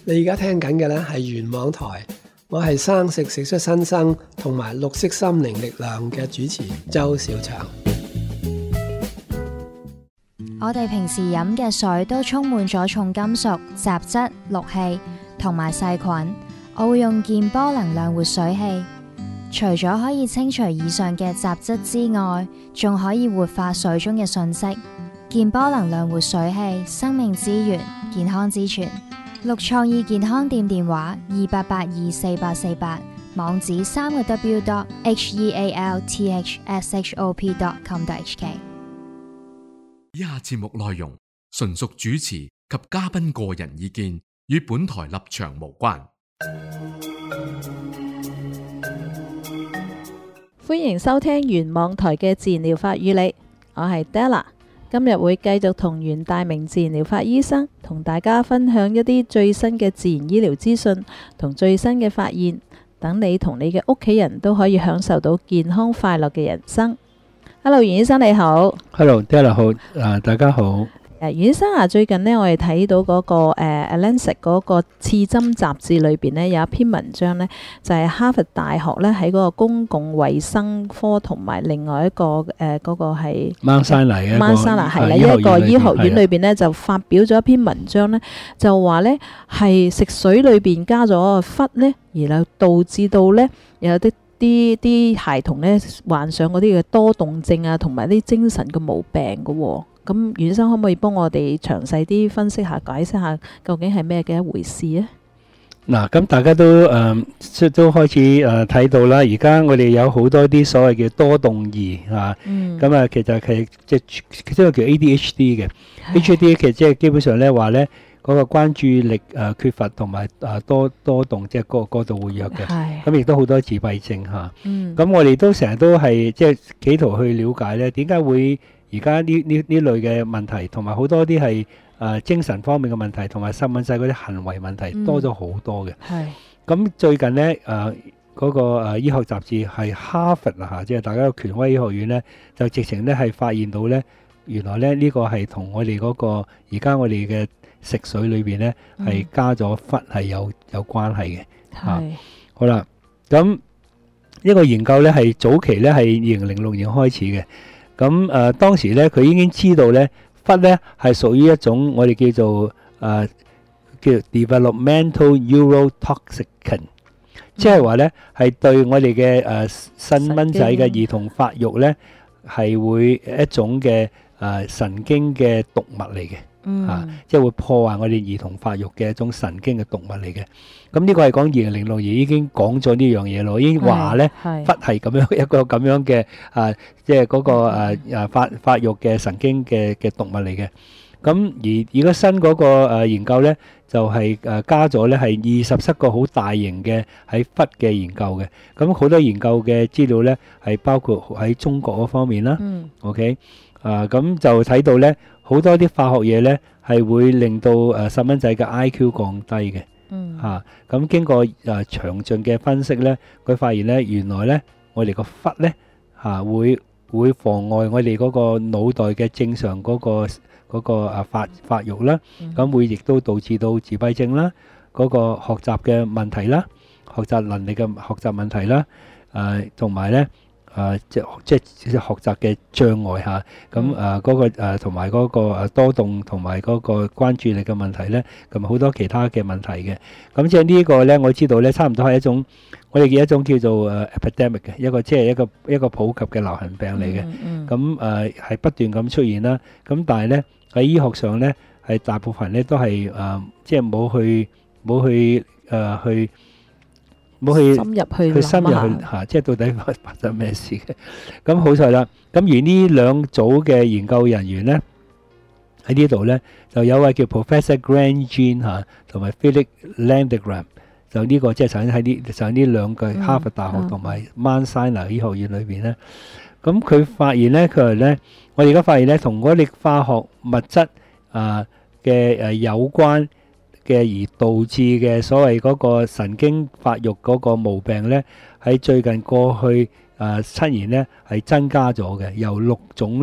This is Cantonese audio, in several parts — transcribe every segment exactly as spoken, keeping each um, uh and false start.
你而家聽緊嘅咧係原網台，我係生食食出新生同埋綠色心靈力量嘅主持周小祥。 我哋平時飲嘅水都充滿咗重金屬、雜質、氯氣同埋細菌。我會用健波能量活水器，除咗可以清除以上嘅雜質之外，仲可以活化水中嘅訊息。健波能量活水器，生命之源，健康之泉。綠創意健康店電話二八八二四八四八，網址三個 w dot h e a l t h s h o p dot com dot h k。 以下節目內容純屬主持及嘉賓個人意見，與本台立場無關。 歡迎收聽原網台嘅自然療法與你，我係 Della。今日會繼續同袁大明自然療法醫生同大家分享一啲最新嘅自然醫療資訊同最新嘅發現，等你同你嘅屋企人都可以享受到健康快樂嘅人生。Hello， 袁醫生你好。 Hello，Della 好，啊大家好。 誒，袁醫生啊，最近呢，我哋睇到嗰、那個誒《Lancet》嗰個刺針雜誌裏邊呢，有一篇文章呢，就係、是、哈佛大學呢喺嗰個公共衛生科同埋另外一個誒嗰、呃那個係 Mount Sinai 嘅 Mount Sinai 係啦，一個醫學院裏邊呢，就發表咗一篇文章呢，就話呢係食水裏邊加咗氟呢，然後導致到呢有啲啲啲孩童呢患上嗰啲嘅多動症啊，同埋啲精神嘅毛病嘅喎、哦。咁袁醫生可唔可以幫我哋詳細啲分析下、解釋下究竟係咩嘅一回事咧？ 嗱，咁大家都誒都開始誒睇到啦。而家我哋有好多啲所謂嘅多動兒啊，咁啊其實係即係即係叫 A D H D 嘅 H D 其實即係基本上咧話咧嗰個關注力誒缺乏同埋誒多多動即係過過度活躍嘅，咁亦都好多自閉症嚇。咁我哋都成日都係即係企圖去了解咧點解會而家呢呢呢類嘅問題，同埋好多啲係誒精神方面嘅問題，同埋細蚊仔嗰啲行為問題、嗯、多咗好多嘅。係咁最近咧誒嗰個誒醫學雜誌係哈佛啊嚇，即係大家嘅權威醫學院咧，就直情咧係發現到咧，原來咧呢、呢個係同我哋嗰、嗰個而家我哋嘅食水裏邊咧係加咗氟係有有關係嘅。係、啊、好啦，咁呢個研究咧係早期咧係二零零六年開始嘅。咁誒、呃、當時咧，佢已經知道咧，氟咧係屬於一種我哋叫做誒、呃、叫 developmental neurotoxin，即係話咧係對我哋嘅誒細蚊仔嘅兒童發育咧係會一種嘅誒、呃、神經嘅毒物嚟嘅。嗯、啊，即係會破壞我哋兒童發育嘅一種神經嘅毒物嚟嘅。咁呢個係講二零零六年已經講咗呢樣嘢咯，已經話咧氟係咁樣一個咁樣嘅啊，即係嗰個誒誒發發育嘅神經嘅嘅毒物嚟嘅。咁而而家新嗰個誒研究咧，就係誒加咗咧係二十七個好大型嘅喺氟嘅研究嘅。咁好多研究嘅資料咧係包括喺中國嗰方面啦。嗯。OK。啊，咁就睇到咧。好多啲化學嘢咧，係會令到誒細蚊仔嘅 I Q 降低嘅。嗯。嚇、啊，咁經過誒詳盡嘅分析咧，佢發現咧，原來咧，我哋個氟咧嚇會會妨礙我哋嗰個腦袋嘅正常嗰、嗰個嗰、嗰個誒發發育啦。咁、嗯、會亦都導致到自閉症啦，嗰、嗰個學習嘅問題啦，學習能力嘅學習問題啦。誒同埋咧。誒即即即學習嘅障礙嚇，咁誒嗰個誒同埋嗰個誒多動同埋嗰個關注力嘅問題咧，同埋好多其他嘅問題嘅。咁即係呢個咧，我知道咧，差唔多係一種我哋嘅一種叫做誒 epidemic 嘅一個即係一個一個普及嘅流行病嚟嘅。咁誒係不斷咁出現啦。咁但係咧喺醫學上咧，係大部分咧都係誒即係冇去冇去誒去。冇去深入去去深入去嚇，即係到底發生咩事嘅？咁好彩啦。咁而呢兩組嘅研究人員咧喺呢度咧，就有位叫 Professor Grant Ginn 嚇，同埋 Philip Landegram，就呢個即係曾經喺呢就喺呢兩個哈佛大學同埋 Mount Sinai 醫學院裏邊咧。咁佢發現咧，佢話咧，我哋而家發現咧，同嗰啲化學物質啊嘅誒有關。嘅而導致嘅所謂嗰個神經發育嗰個毛病咧，喺最近過去誒七年咧係增加咗嘅，由六種咧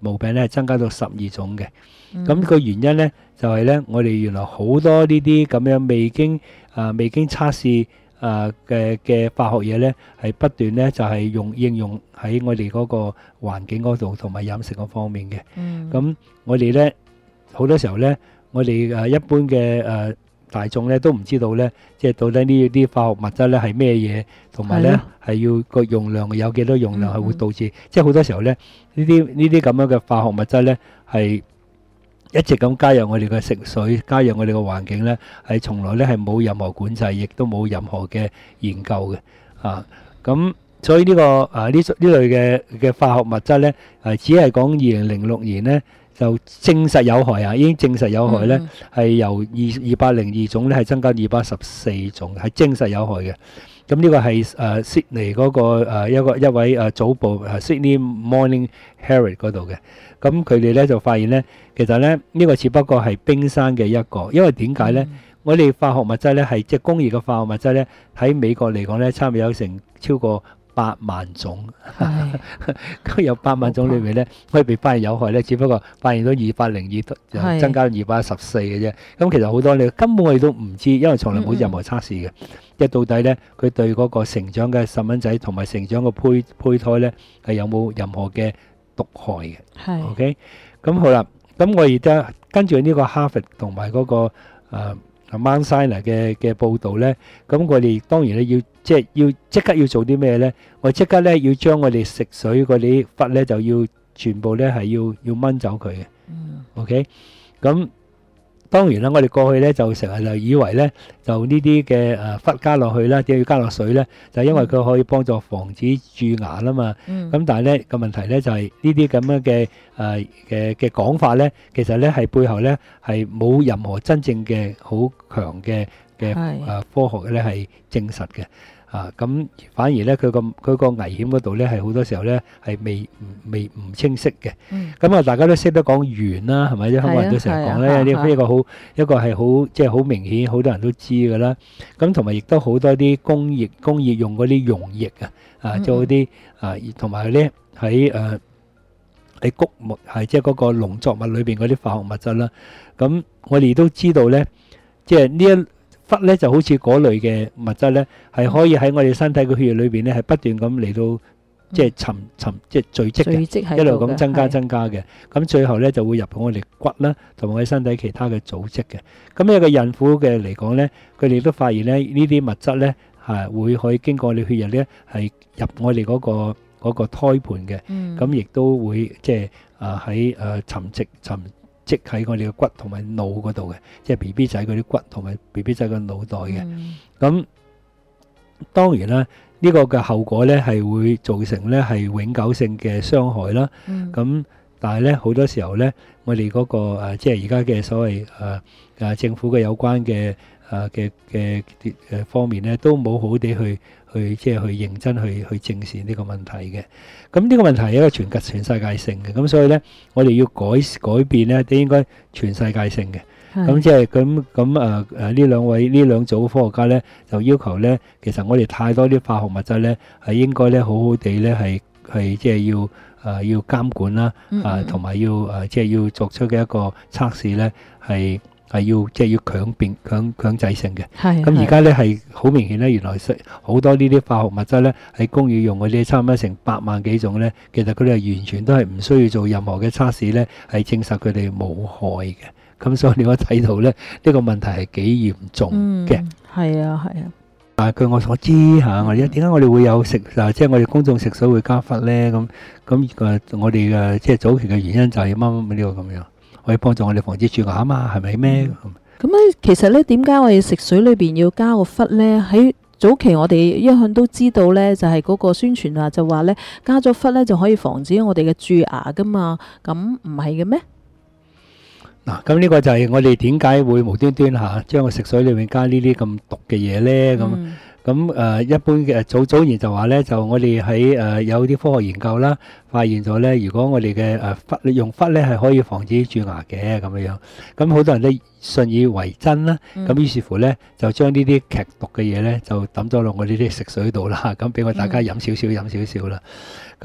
毛病咧係增加到十二種嘅。咁個原因咧就係咧，我哋原來好多呢啲咁樣未經啊未經測試啊嘅嘅化學嘢咧，係不斷咧就係用應用喺我哋嗰個環境嗰度同埋飲食嗰方面嘅。咁我哋咧好多時候咧，我哋誒一般嘅誒大眾咧都唔知道咧，即係到底呢啲化學物質咧係咩嘢，同埋咧係要個用量有幾多用量係會導致，即係好多時候咧呢啲呢啲咁樣嘅化學物質咧係一直咁加入我哋嘅食水，加入我哋嘅環境咧，係從來咧係冇任何管制，亦都冇任何嘅研究嘅啊。咁所以呢個啊呢呢類嘅嘅化學物質咧，係只係講二零零六年咧就證實有害啊，已經證實有害咧，係由二二百零二種咧係增加二百十四種，係證實有害嘅。咁呢個係誒悉尼嗰個誒一個一位誒早報誒 Sydney Morning Herald 嗰度嘅。咁佢哋咧就發現咧，其實咧呢個只不過係冰山嘅一個，因為點解咧？我哋化學物質咧係即係工業嘅化學物質咧，喺美國嚟講咧，差唔多有成超過八萬種。咁有八萬種裏面咧，可以被發現有害咧，只不過發現到二百零二，就增加二百一十四嘅啫。咁其實好多你根本我哋都唔知，因為從來冇任何測試嘅。即係到底咧，佢對嗰個成長嘅細蚊仔同埋成長嘅胚胚胎咧，係有冇任何嘅毒害嘅？係 OK。咁好啦，咁我而家跟住呢個哈佛同埋嗰個誒 Mount Sinai 嘅嘅報導咧，咁我哋當然咧要即係要即刻要做啲咩咧？我即刻咧要將我哋食水嗰啲氟咧就要全部咧係要要掹走佢嘅。嗯。OK。咁當然啦，我哋過去咧就成日就以為咧就呢啲嘅誒氟加落去啦，點解要加落水咧？就因為佢可以幫助防止蛀牙啦嘛。嗯。咁但係咧個問題咧就係呢啲咁樣嘅誒嘅嘅講法咧，其實咧係背後咧係冇任何真正嘅好強嘅嘅誒科學咧係證實嘅。啊，咁反而咧佢個佢個危險嗰度咧係好多時候咧係未未唔清晰嘅。咁啊，大家都識得講鉛啦，係咪？啲香港人都成日講咧，呢一個好一個係好即係好明顯，好多人都知㗎啦。咁同埋亦都好多啲工業工業用嗰啲溶液啊，啊，做嗰啲啊，同埋咧喺誒喺穀物係即係嗰個農作物裏邊嗰啲化學物質啦。咁我哋都知道咧，即係呢一氟咧就好似嗰類嘅物質咧，係可以喺我哋身體嘅血液裏邊咧，係不斷咁嚟到即係沉沉即係聚積嘅，一路咁增加增加嘅。咁最後咧就會入到我哋骨啦，同埋我哋身體其他嘅組織嘅。咁一個孕婦嘅嚟講咧，佢哋都發現咧呢啲物質咧係會可以經過我哋血液咧係入我哋嗰個嗰個胎盤嘅。咁亦都會即係啊喺誒沉積沉。即喺我哋嘅骨同埋腦嗰度嘅，即係 B B 仔嗰啲骨同埋 B B 仔嘅腦袋嘅。咁當然啦，呢個嘅後果咧係會造成咧係永久性嘅傷害啦。咁但係咧好多時候咧，我哋嗰個誒即係而家嘅所謂誒誒政府嘅有關嘅誒嘅嘅誒方面咧，都冇好地去去即係去認真去去正視呢個問題嘅。咁呢個問題係一個全及全世界性嘅，咁所以咧我哋要改改變咧，都應該全世界性嘅。咁即係咁咁誒誒呢兩位呢兩組科學家咧，就要求咧，其實我哋太多啲化學物質咧，係應該咧好好地咧係係即係要誒要監管啦，啊同埋要誒即係要作出嘅一個測試咧係。係要即係要強變強強制性嘅，咁而家咧係好明顯咧，原來好多呢啲化學物質咧喺工業用嗰啲差唔多成百萬幾種咧，其實佢哋係完全都係唔需要做任何嘅測試咧，係證實佢哋冇害嘅。咁所以你可以睇到咧，呢個問題係幾嚴重嘅。 係啊，係啊。 但係據我所知嚇，我哋點解我哋會有食啊？即係我哋公眾食水會加氟咧？咁咁誒，我哋嘅即係早期嘅原因就係乜乜呢個咁樣。可以幫助我哋防止蛀牙啊嘛，係咪咩？ 咁咧，其實咧，點解我哋食水裏邊要加個氟咧？喺早期我哋一向都知道咧，就係嗰個宣傳啊，就話咧加咗氟咧就可以防止我哋嘅蛀牙噶嘛。咁唔係嘅咩？ 嗱，咁呢個就係我哋點解會無端端嚇將個食水裏面加呢啲咁毒嘅嘢咧？咁咁誒一般嘅早早年就話咧，就我哋喺誒有啲科學研究啦，發現咗咧，如果我哋嘅誒氟用氟咧係可以防止蛀牙嘅咁樣樣，咁好多人都信以為真啦。咁於是乎咧，就將呢啲劇毒嘅嘢咧就抌咗落我哋啲食水度啦，咁俾我大家飲少少飲少少啦。咁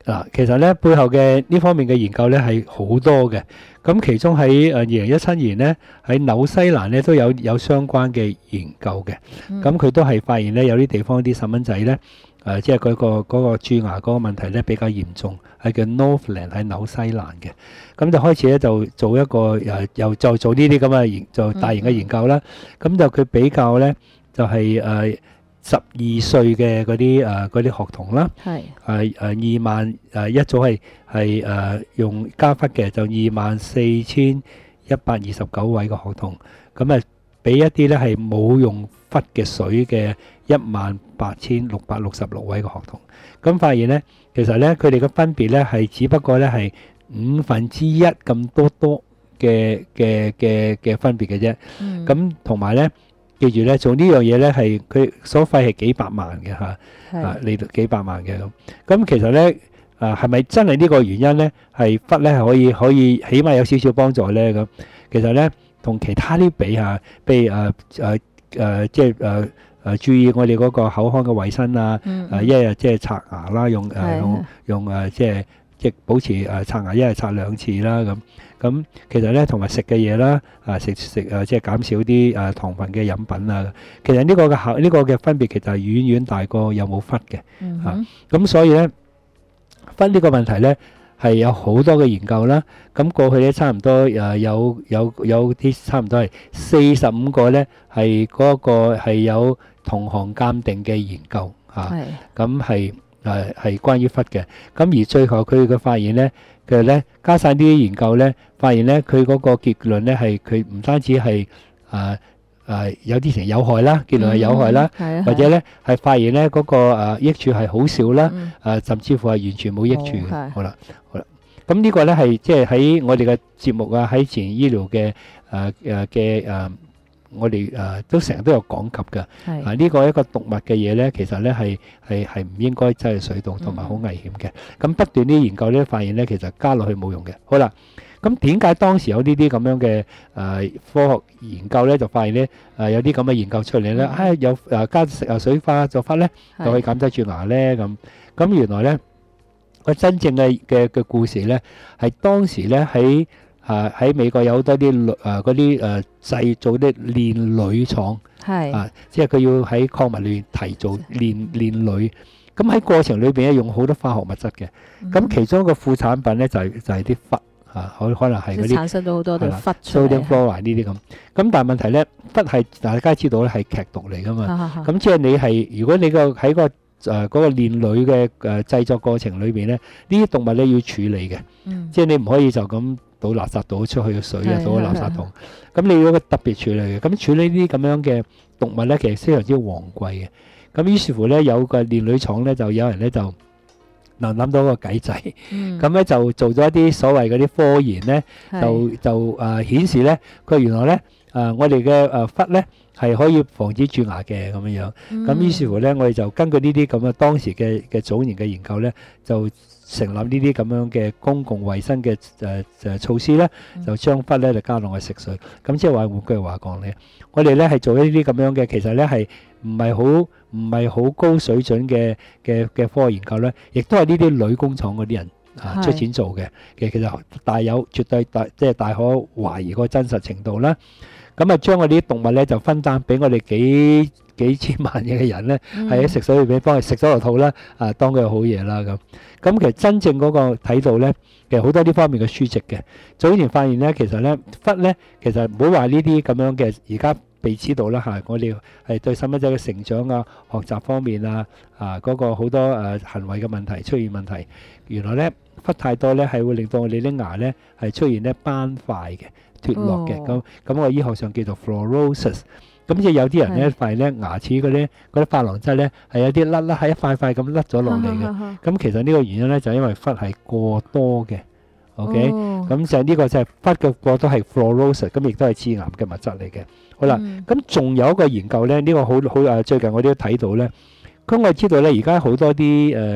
嗱，其實咧背後嘅呢方面嘅研究咧係好多嘅。咁其中喺誒二零一七年咧喺紐西蘭咧都有有相關嘅研究嘅。咁佢都係發現咧有啲地方啲細蚊仔咧誒，即係嗰個嗰個蛀牙嗰個問題咧比較嚴重，係叫 Northland 喺紐西蘭嘅。咁就開始咧就做一個誒又就做呢啲咁嘅研就大型嘅研究啦。咁就佢比較咧就係誒十二歲嘅嗰啲誒嗰啲學童啦， 係誒誒二萬誒一組係係誒用加氟嘅，就二萬四千一百二十九位嘅學童，咁啊俾一啲咧係冇用氟嘅水嘅一萬八千六百六十六位嘅學童，咁發現咧其實咧佢哋嘅分別咧係只不過咧係五分之一咁多多嘅嘅嘅嘅分別嘅啫，咁同埋咧。記住咧，做呢樣嘢咧係佢所費係幾百萬嘅嚇，啊嚟到幾百萬嘅咁。咁其實咧，啊係咪真係呢個原因咧？係氟咧係可以可以起碼有少少幫助咧咁。其實咧，同其他啲比下，譬如誒誒誒，即係誒誒注意我哋嗰個口腔嘅衞生啊，誒一日即係刷牙啦，用誒用用誒即係即係保持誒刷牙一日刷兩次啦咁。咁其實咧，同埋食嘅嘢啦，啊食食啊，即係減少啲啊糖分嘅飲品啊。其實呢個嘅效呢個嘅分別其實係遠遠大過有冇氟嘅嚇。咁所以咧，氟呢個問題咧係有好多嘅研究啦。咁過去咧差唔多誒有有有啲差唔多係四十五個咧係嗰個係有同行鑑定嘅研究嚇。咁係誒係關於氟嘅。咁而最後佢嘅發現咧。其實咧，加晒呢啲研究咧，發現咧佢嗰個結論咧係佢唔單止係誒誒有啲成有害啦，結論係有害啦，或者咧係發現咧嗰個誒益處係好少啦，誒甚至乎係完全冇益處嘅。好啦，好啦，咁呢個咧係即係喺我哋嘅節目啊，喺自然醫療嘅誒誒嘅誒。我哋誒都成日都有講及嘅，啊呢個一個毒物嘅嘢咧，其實咧係係係唔應該擠入水度，同埋好危險嘅。咁不斷啲研究咧，發現咧其實加落去冇用嘅。好啦，咁點解當時有呢啲咁樣嘅誒科學研究咧，就發現咧誒有啲咁嘅研究出嚟咧，啊有誒加食誒水化做法咧，就可以減低蛀牙咧咁。咁原來咧個真正嘅嘅嘅故事咧，係當時咧喺。啊！喺美國有好多啲鋁啊嗰啲誒製造啲煉鋁廠，係啊，即係佢要喺礦物裏面提造煉煉鋁。咁喺過程裏邊咧用好多化學物質嘅。咁其中一個副產品咧就係就係啲氟啊，可可能係嗰啲產生到好多啲氟出嚟。 sodium fluoride呢啲咁。咁但係問題咧，氟係大家知道咧係劇毒嚟㗎嘛。咁即係你係如果你個喺個誒嗰個煉鋁嘅誒製作過程裏邊咧，呢啲動物咧要處理嘅。即係你唔可以就咁。倒垃圾倒出去嘅水啊，倒喺垃圾桶。咁你要一個特別處理嘅。咁處理呢啲咁樣嘅動物咧，其實非常之昂貴嘅。咁於是乎咧，有個煉鋁廠咧，就有人咧就嗱諗到個計仔。咁咧就做咗一啲所謂嗰啲科研咧，就就誒顯示咧，佢原來咧誒我哋嘅誒氟咧係可以防止蛀牙嘅咁樣樣。咁於是乎咧，我哋就根據呢啲咁嘅當時嘅嘅早年嘅研究咧，就成立呢啲咁樣嘅公共衛生嘅誒誒措施咧，就將氟咧就加落去食水。咁即係話換句話講咧，我哋咧係做呢啲咁樣嘅，其實咧係唔係好唔係好高水準嘅嘅嘅科學研究咧，亦都係呢啲鋁工廠嗰啲人啊出錢做嘅。其實其實大有絕對大即係大可懷疑個真實程度啦。咁啊，將我哋啲動物咧就分擔俾我哋幾幾千萬嘅人咧，係喺食水裏邊幫佢食咗落肚啦，啊當佢係好嘢啦咁。咁其實真正嗰個睇到咧，其實好多呢方面嘅書籍嘅。早年發現咧，其實咧氟咧，其實唔好話呢啲咁樣嘅，而家被知道啦嚇。我哋係對細蚊仔嘅成長啊、學習方面啊、啊嗰個好多誒行為嘅問題出現問題。原來咧氟太多咧係會令到我哋啲牙咧係出現咧斑塊嘅。脫落嘅，咁咁我醫學上叫做 fluorosis。咁即係有啲人咧發現咧牙齒嗰啲嗰啲珐琅質咧係有啲甩甩係一塊塊咁甩咗落嚟嘅。咁其實呢個原因咧就係因為氟係過多嘅。OK，咁就呢個就係氟嘅過多係 fluorosis，咁亦都係致癌嘅物質嚟嘅。好啦，咁仲有一個研究咧，呢個好好誒，最近我哋都睇到咧。咁我哋知道咧，而家好多啲誒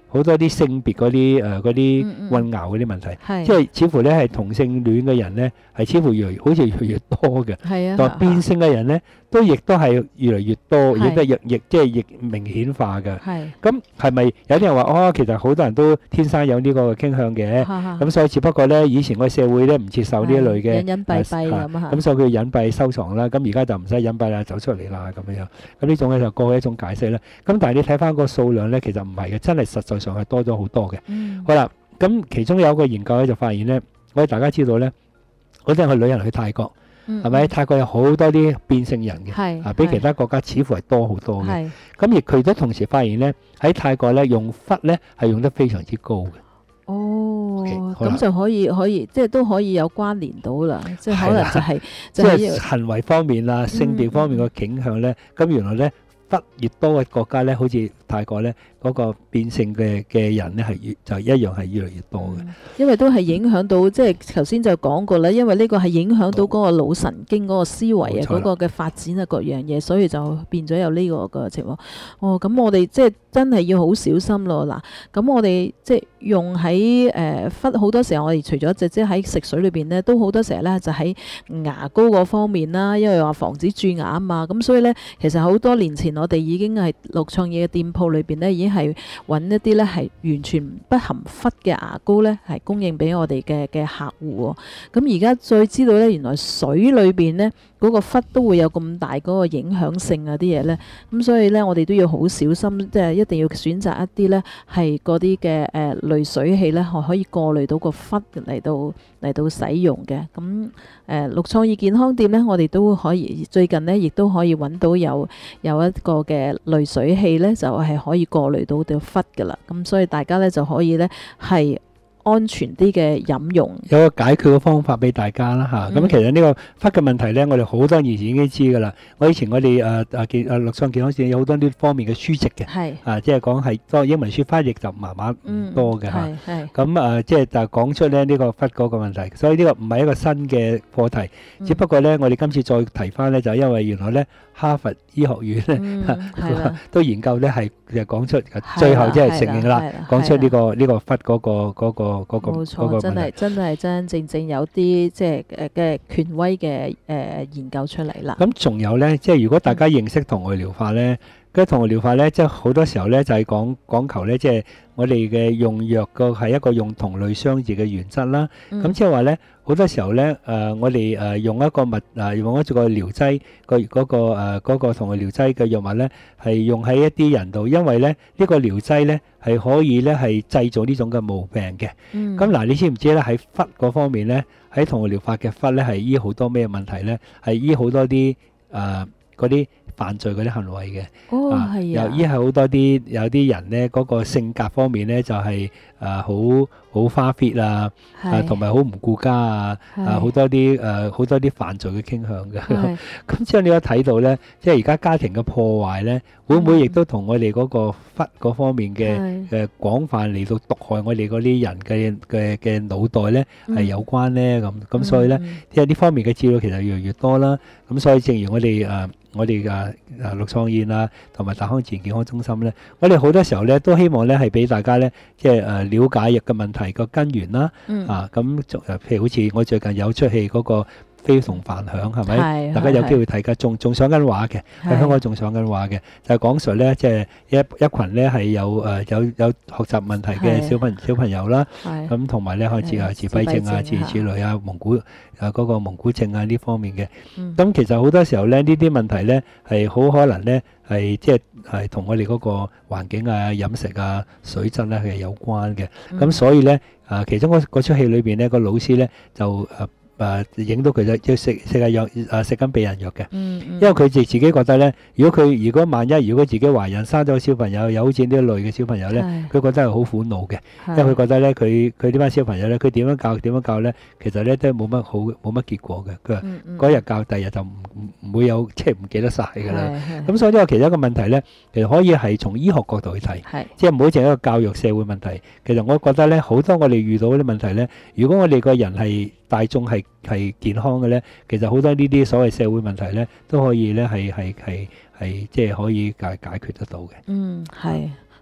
好多啲性別嗰啲誒嗰啲混淆嗰啲問題， 係即係似乎咧係同性戀嘅人咧係似乎越嚟好似越嚟越多嘅， 係啊， 但係變性嘅人咧都亦都係越嚟越多，亦都亦亦即係亦明顯化嘅。 係咁係咪有啲人話哦？其實好多人都天生有呢個傾向嘅，咁咁所以只不過咧以前個社會咧唔接受呢一類嘅隱隱蔽蔽咁啊， 咁所以佢隱蔽收藏啦。咁而家就唔使隱蔽啦，走出嚟啦咁樣。咁呢種咧就過去一種解釋啦。咁但係你睇翻個數量咧，其實唔係嘅，真係實在上係多咗好多嘅。 嗯好啦，咁其中有一個研究咧就發現咧，我哋大家知道咧，嗰陣去旅行去泰國，係咪？泰國有好多啲變性人嘅， 係啊，比其他國家似乎係多好多嘅。 係咁而佢都同時發現咧，喺泰國咧用忽咧係用得非常之高嘅。 哦， Okay，好啦咁就可以可以即係都可以有關聯到啦，即係可能就係即就係係行為方面啊、性別方面嘅傾向咧，咁原來咧忽越多嘅國家咧，好似泰國咧嗰個變性嘅嘅人咧係越就一樣係越嚟越多嘅。 因為都係影響到，即係頭先就講過啦，因為呢個係影響到嗰個腦神經嗰個思維啊， 冇錯啦嗰個嘅發展啊，各樣嘢，所以就變咗有呢個嘅情況。哦，咁我哋即係真係要好小心咯。嗱，咁我哋即係用喺誒忽好多時候，我哋除咗即即喺食水裏邊咧，都好多時候咧就喺牙膏嗰方面啦，因為話防止蛀牙啊嘛。咁所以咧，其實好多年前我哋已經係綠創意嘅店鋪裏邊咧，已經係揾一啲咧係完全不含氟嘅牙膏咧，係供應俾我哋嘅嘅客戶喎。咁而家再知道咧，原來水裏邊咧嗰個氟都會有咁大嗰個影響性啊啲嘢咧。咁所以咧，我哋都要好小心，即係一定要選擇一啲咧係嗰啲嘅誒濾水器咧，係可以過濾到個氟嚟到嚟到使用嘅。咁誒綠創意健康店咧，我哋都可以最近咧，亦都可以揾到有有一個嘅濾水器咧，就係可以過濾到條氟噶啦。咁所以大家咧就可以咧係安全啲嘅飲用， 有個解決嘅方法俾大家啦嚇。咁、 嗯、 其實呢個氟嘅問題咧，我哋好多年前已經知㗎啦。我以前我哋誒誒健誒綠創健康線有好多呢方面嘅書籍嘅， 係啊，即係講係多英文書翻譯就麻麻唔多嘅嚇。 係係咁誒，即係就講出咧呢個氟嗰個問題，所以呢個唔係一個新嘅課題， 嗯只不過咧我哋今次再提翻咧，就因為原來咧哈佛醫學院咧、 嗯係啦都研究咧係就講出最後即係承認啦，講出呢個呢個氟嗰個嗰個嗰個冇嗰個錯，真係真係真真正正有啲即係誒嘅權威嘅誒研究出嚟啦。 咁仲有咧，即係如果大家認識同外療法咧，嗰同外療法咧，即係好多時候咧就係講講求咧，即係我哋嘅用藥個係一個用同類相異嘅原則啦。咁即係話咧，好多時候咧，誒我哋誒用一個物誒用一個療劑個嗰個誒嗰個同類療劑嘅藥物咧，係用喺一啲人度，因為咧呢個療劑咧係可以咧係製造呢種嘅毛病嘅。咁嗱，你知唔知咧喺氟嗰方面咧，喺同類療法嘅氟咧係醫好多咩問題咧？係醫好多啲誒嗰啲犯罪嗰啲行為嘅。 哦，係啊， 又醫係好多啲有啲人咧嗰個性格方面咧就係誒好好花 fit 啊，啊同埋好唔顧家啊，啊好多啲誒好多啲犯罪嘅傾向嘅。咁之後你有睇到咧，即係而家家庭嘅破壞咧，會唔會亦都同我哋嗰個氟嗰方面嘅誒廣泛嚟到毒害我哋嗰啲人嘅嘅嘅腦袋咧係有關咧？咁咁所以咧，即係呢方面嘅資料其實越嚟越多啦。咁所以正如我哋誒我哋嘅誒綠創意啊，同埋大康自然健康中心咧，我哋好多時候咧都希望咧係俾大家咧，即係誒了解藥嘅問題個根源啦。啊，咁誒譬如好似我最近有出戲嗰個非同凡響係咪？大家有機會睇㗎，仲仲上緊畫嘅，喺香港仲上緊畫嘅，就係講述咧，即係一一羣咧係有誒有有學習問題嘅小朋小朋友啦。咁同埋咧開始啊自閉症啊、諸如此類啊、蒙古啊嗰個蒙古症啊呢方面嘅。咁其實好多時候咧，呢啲問題咧係好可能咧係即係係同我哋嗰個環境啊、飲食啊、水質咧係有關嘅。咁所以咧啊，其中嗰嗰出戲裏邊咧個老師咧就誒。誒影到佢就要食食下藥誒食緊避孕藥嘅，因為佢自自己覺得咧，如果佢如果萬一如果自己懷孕生咗個小朋友，有好似呢一類嘅小朋友咧，佢覺得係好苦惱嘅，因為佢覺得咧佢佢呢班小朋友咧，佢點樣教點樣教咧，其實咧都係冇乜好冇乜結果嘅。佢話嗰日教，第二日就唔唔唔會有即係唔記得曬㗎啦。咁所以呢個其中一個問題咧，其實可以係從醫學角度去睇，即係唔好淨係一個教育社會問題。其實我覺得咧，好多我哋遇到嗰啲問題咧，如果我哋個人係大眾係係健康嘅咧，其實好多呢啲所謂社會問題咧，都可以咧係係係係即係可以解解決得到嘅。 嗯，係。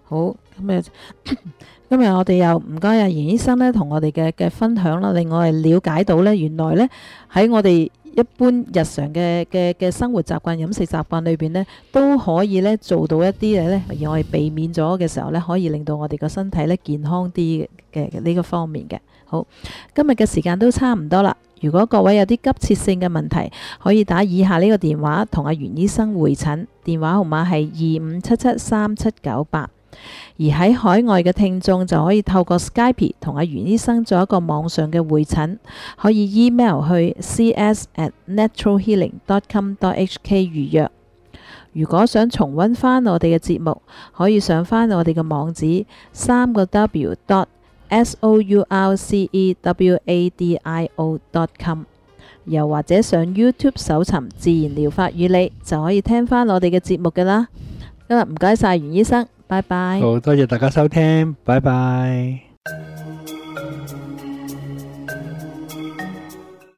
好，咁啊，今日我哋又唔該阿袁醫生咧，同我哋嘅嘅分享啦，令我哋了解到咧，原來咧喺我哋一般日常嘅嘅嘅生活習慣、飲食習慣裏邊咧，都可以咧做到一啲嘢咧，而我哋避免咗嘅時候咧，可以令到我哋個身體咧健康啲嘅嘅呢個方面嘅。好，今日嘅時間都差唔多啦。如果各位有啲急切性嘅問題，可以打以下呢個電話同阿袁醫生會診，電話號碼係二五七七三七九八。而喺海外嘅聽眾就可以透過 Skype 同阿袁醫生做一個網上嘅會診，可以 email 去 c s at natural healing dot com dot h k 預約。如果想重溫翻我哋嘅節目，可以上翻我哋嘅網址三個 w dot s o u r c e w a d i o dot com， 又或者上 YouTube 搜尋自然療法與你，就可以聽翻我哋嘅節目㗎啦。今日唔該晒袁醫生，拜拜。 好多謝大家收聽，拜拜。